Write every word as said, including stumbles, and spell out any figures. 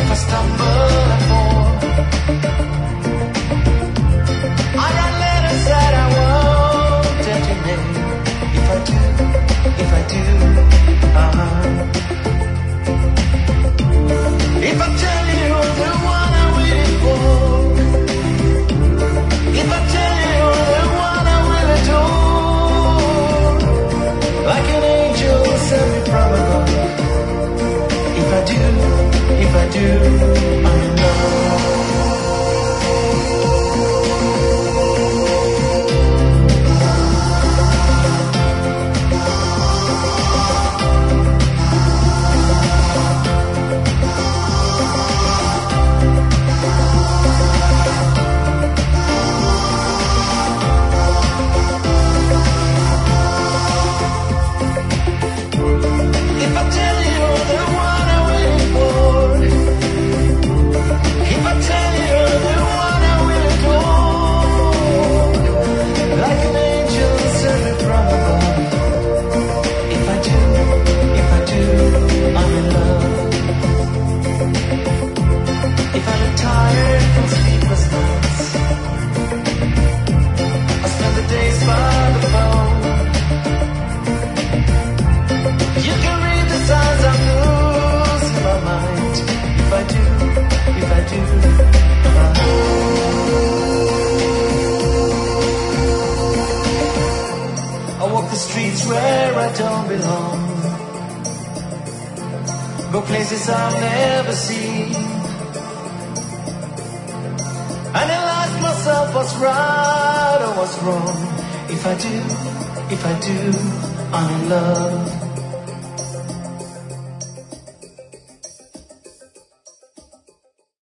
If I stumble and fall, I write letters that I won't tell your name. If I do, if I do, uh-huh. If I tell you the one I'm waiting for, if I tell you the one I will adore, like an angel sent me from above. If I do, if I do, I'm in love. Go places I've never seen, and I ask myself what's right or what's wrong. If I do, if I do, I'm in love.